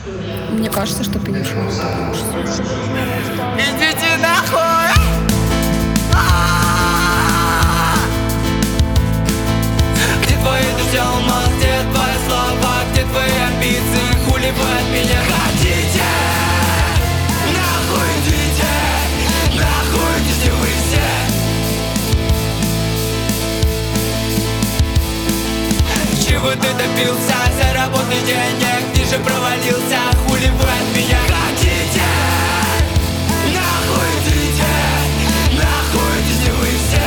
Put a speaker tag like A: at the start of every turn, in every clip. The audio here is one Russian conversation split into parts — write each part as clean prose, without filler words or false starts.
A: Мне кажется, что ты ничего не добьешься.
B: Идите нахуй! Где твои дожди алмаз, где твои слова, где твои амбиции, хули вы от меня хотите? Нахуй идите, нахуй идите вы все. Чего ты добился, заработай денег, ты же провалился, хули вы от меня хотите? Нахуй идите, нахуй идите вы все.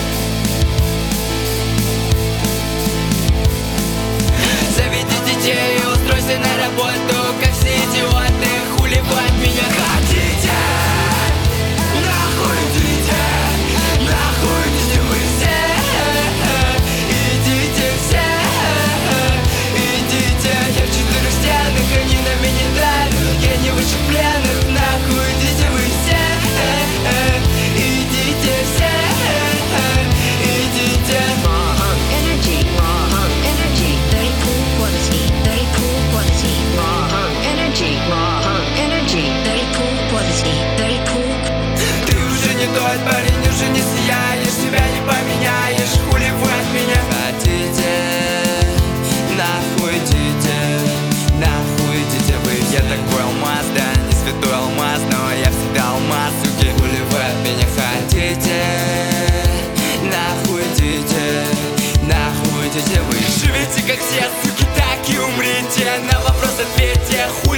B: Заведи детей и устройся на работу, как все идиоты, хули вы от меня хотите? Нахуй идите, нахуй идите вы все. Идите все, идите. Я в четырех стенах, они на меня давят, я не выше пленных, нахуй идите вы все. Идите все, идите.
C: Energy, very cool quality, very cool quality. Energy, very cool quality, very cool.
B: Ты уже не тот парень, уже не сияешь, себя не поменяешь, хули вы от меня хотите? Нахуй идите, нахуй идите вы. Я такой алмаз, да, не святой алмаз, но я всегда алмаз, суки, хули вы от меня хотите? Нахуй идите, нахуй идите вы. Живите как все, суки, так и умрите, на вопрос ответьте, хули